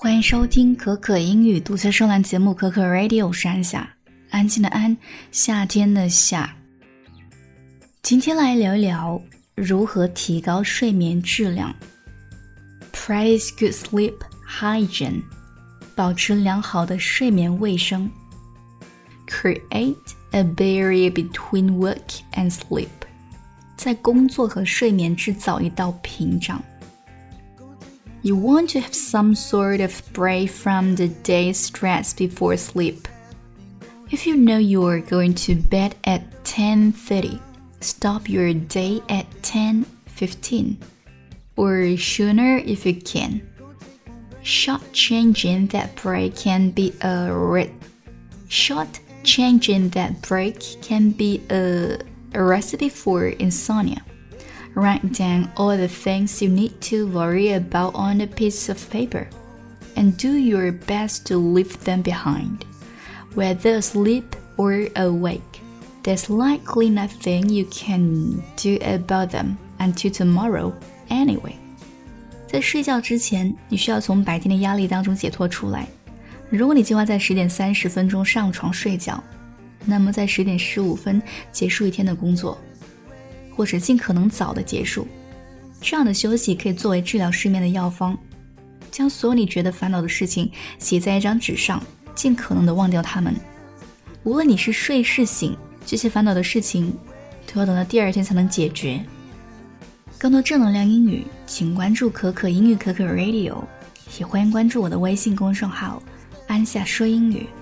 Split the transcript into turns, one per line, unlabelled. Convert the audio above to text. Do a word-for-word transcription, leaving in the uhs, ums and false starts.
欢迎收听可可英语读册收览节目可可 Radio， 我是安夏，安静的安，夏天的夏。今天来聊一聊如何提高睡眠质量。 Practice good sleep hygiene， 保持良好的睡眠卫生。 Create a barrier between work and sleep， 在工作和睡眠制造一道屏障。You want to have some sort of break from the day's stress before sleep. If you know you are going to bed at ten thirty, stop your day at ten fifteen, or sooner if you can. Short-changing that break can be a re- Short-changing that break can be a, a recipe for insomnia.Write down all the things you need to worry about on a piece of paper, and do your best to leave them behind. Whether asleep or awake, there's likely nothing you can do about them until tomorrow anyway. 在睡觉之前，你需要从白天的压力当中解脱出来。如果你计划在十点三十分钟上床睡觉，那么在十点十五分结束一天的工作。或者尽可能早的结束，这样的休息可以作为治疗失眠的药方。将所有你觉得烦恼的事情写在一张纸上，尽可能的忘掉它们。无论你是睡是醒，这些烦恼的事情都要等到第二天才能解决。更多正能量英语，请关注可可英语可可 Radio， 也欢迎关注我的微信公众号安夏说英语。